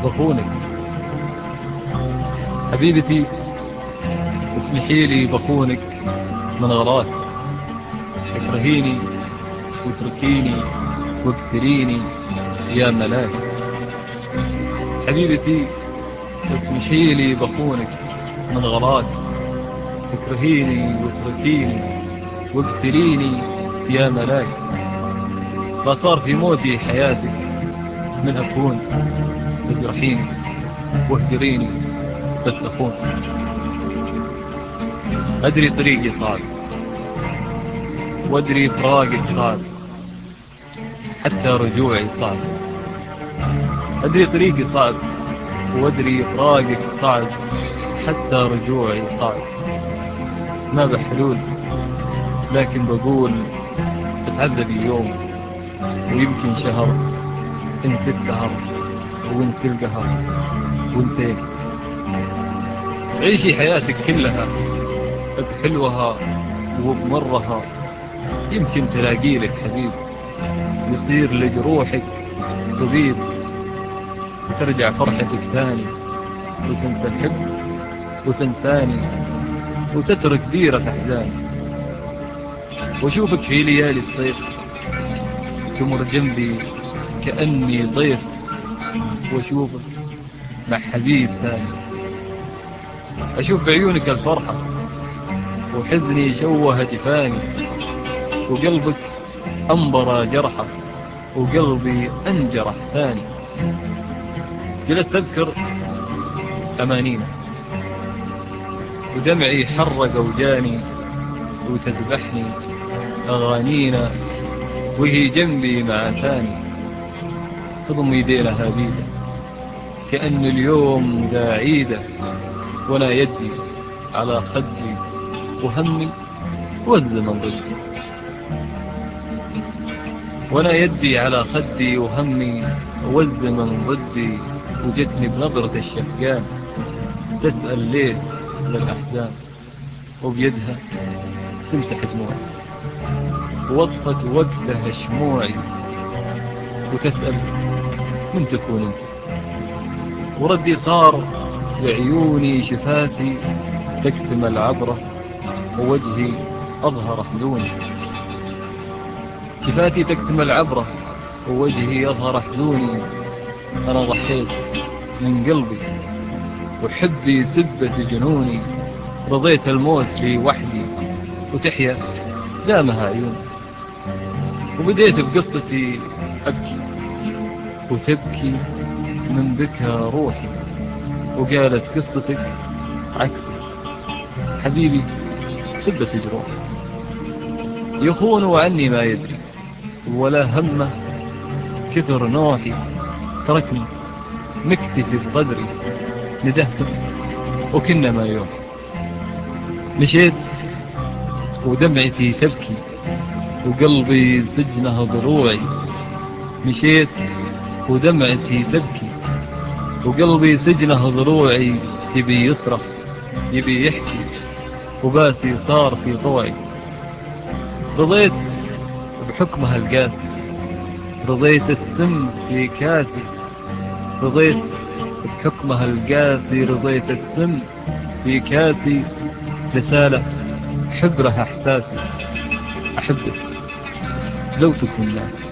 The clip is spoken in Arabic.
بخونك. حبيبتي اسمحي لي بخونك من غلات، اكرهيني واتركيني واقتليني يا ملاك. حبيبتي اسمحي لي بخونك من غلات، اكرهيني واتركيني واقتليني يا ملاك. لا صار في موتي حياتك من أكون، اجرحيني واهجريني بس أخون. أدري طريقي صعب وأدري فراقك صعب، حتى رجوعي صعب. أدري طريقي صعب وأدري فراقك صعب، حتى رجوعي صعب. ما بحلول لكن بقول بتعذبي يوم ويمكن شهر، انسي السهر وانسي القهر وانسيني. عيشي حياتك كلها بحلوها وبمرها، يمكن تلاقي لك حبيب يصير لجروحك طبيب. ترجع فرحتك ثاني وتنسى الحب وتنساني وتترك ديرة أحزاني. واشوفك في ليالي الصيف تمر جنبي كأني ضيف، واشوفك مع حبيب ثاني. اشوف بعيونك الفرحة وحزني شوه جفاني، وقلبك أنبر جرحه وقلبي أنجرح ثاني. جلست أذكر أمانينا ودمعي حرق وجاني، وتذبحني أغانينا وهي جنبي مع ثاني. تضم يدينا هابيلة كأن اليوم ذا عيدة، وأنا يدي على خدي وهمي والزمن ضدي. وأنا يدي على خدي وهمي والزمن ضدي. وجتني بنظرة الشفقان تسأل ليه للأحزان، وبيدها تمسح دموعي. ووطفت وقتها شموعي وتسأل من تكون انت. وردي صار بعيوني شفاتي تكتم العبرة، ووجهي أظهر حزوني. شفاتي تكتم العبرة ووجهي يظهر حزوني. أنا ضحيت من قلبي وحبي سبة جنوني. رضيت الموت لي وحدي وتحيا دامها عيوني. وبديت بقصتي أبكي وتبكي من بكى روحي، وقالت قصتك عكسي. حبيبي سبة جروحي يخون عني ما يدري، ولا همه كثر نوحي. تركني مكتفي بقدري، ندهته وكنا ما يوحي. مشيت ودمعتي تبكي وقلبي سجنه ضلوعي. مشيت ودمعتي تبكي وقلبي سجنه ضلوعي. يبي يصرخ يبي يحكي وباسي صار في طوعي. رضيت بحكمها القاسي، رضيت السم في كاسي. رضيت بحكمها القاسي، رضيت السم في كاسي. رسالة حبرها إحساسي، أحبك لو تكون ناسي.